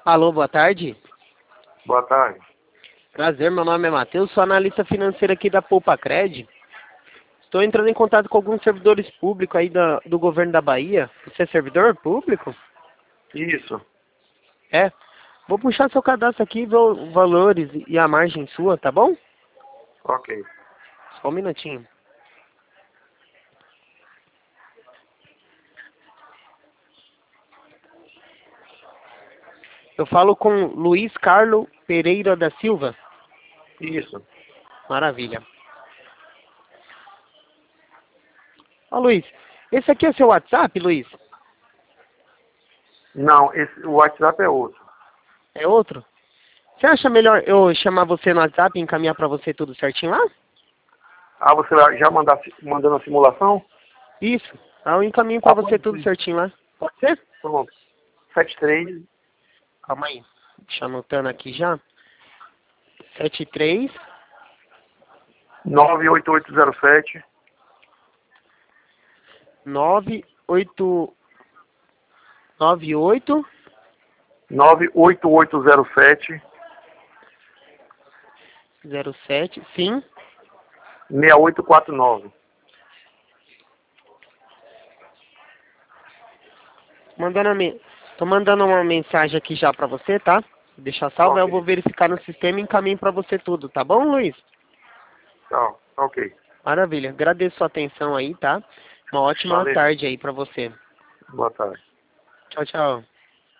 Alô, boa tarde. Boa tarde. Prazer, meu nome é Matheus, sou analista financeiro aqui da PoupaCred. Estou entrando em contato com alguns servidores públicos aí do governo da Bahia. Você é servidor público? Isso. É. Vou puxar seu cadastro aqui, ver os valores e a margem sua, tá bom? Ok. Só um minutinho. Eu falo com Luiz Carlos Pereira da Silva. Isso. Maravilha. Ó, Luiz, esse aqui é seu WhatsApp, Luiz? Não, o WhatsApp é outro. É outro? Você acha melhor eu chamar você no WhatsApp e encaminhar pra você tudo certinho lá? Ah, você vai já mandando a simulação? Isso. Aí eu encaminho pra você Pode tudo ser. certinho lá. Pode ser? Pronto. 73 Calma aí. Deixa eu anotando aqui já. 73 98807 98 98 98807 07 sim. 6849. Tô mandando uma mensagem aqui já pra você, tá? Deixa salvo, eu Ok. vou verificar no sistema e encaminho pra você tudo, tá bom, Luiz? Tá, ok. Maravilha. Agradeço sua atenção aí, tá? Uma ótima Valeu. tarde aí pra você. Boa tarde. Tchau, tchau.